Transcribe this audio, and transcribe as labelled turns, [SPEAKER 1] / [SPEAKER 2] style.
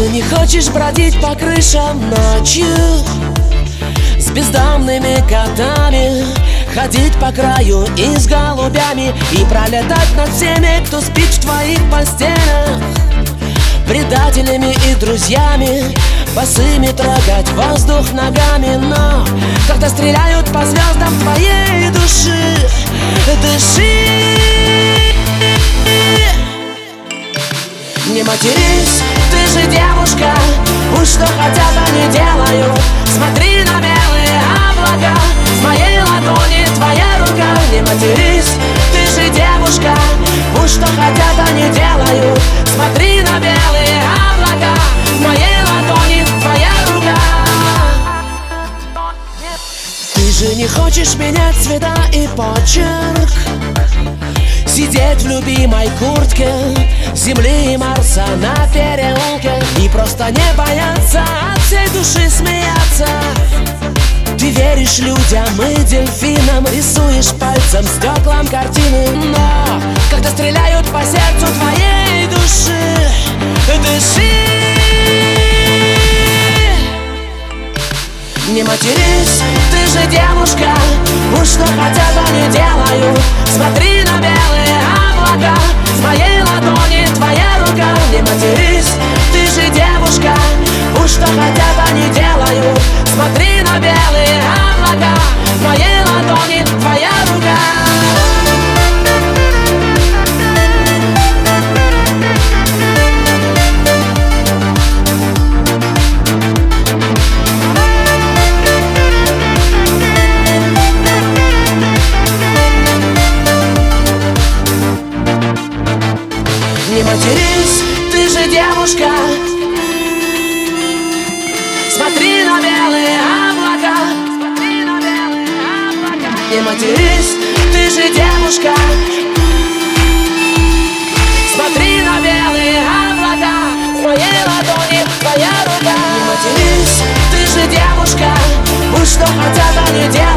[SPEAKER 1] же не хочешь бродить по крышам ночью с бездомными котами, ходить по краю и с голубями, и пролетать над всеми, кто спит в твоих постелях, предателями и друзьями, босыми трогать воздух ногами. Но когда стреляют по звездам твоей души, дыши. Не матерись, ты же девушка, пусть что хотят они делают. Смотри на белые облака, с моей ладони твоя рука. Не матерись, ты же девушка, пусть что хотят они делают. Смотри на белые облака, с моей ладони твоя рука. Ты же не хочешь менять цвета и почерк, сидеть в любимой куртке земли и Марса на переулке и просто не бояться от всей души смеяться. Ты веришь людям и дельфинам, рисуешь пальцем стеклам картины. Но когда стреляют по сердцу твоей души, дыши. Не матерись, ты же девушка, пусть что хотят они делают. Смотри на белые облака, с моей ладони твоя рука. Не матерись, ты же девушка, пусть что хотят они делают. Смотри на белые облака, с моей ладони твоя рука. Не матерись, ты же девушка, смотри на белые облака. Не матерись, ты же девушка, смотри на белые облака, с моей ладони твоя рука. Не матерись, ты же девушка, пусть что хотят они делать.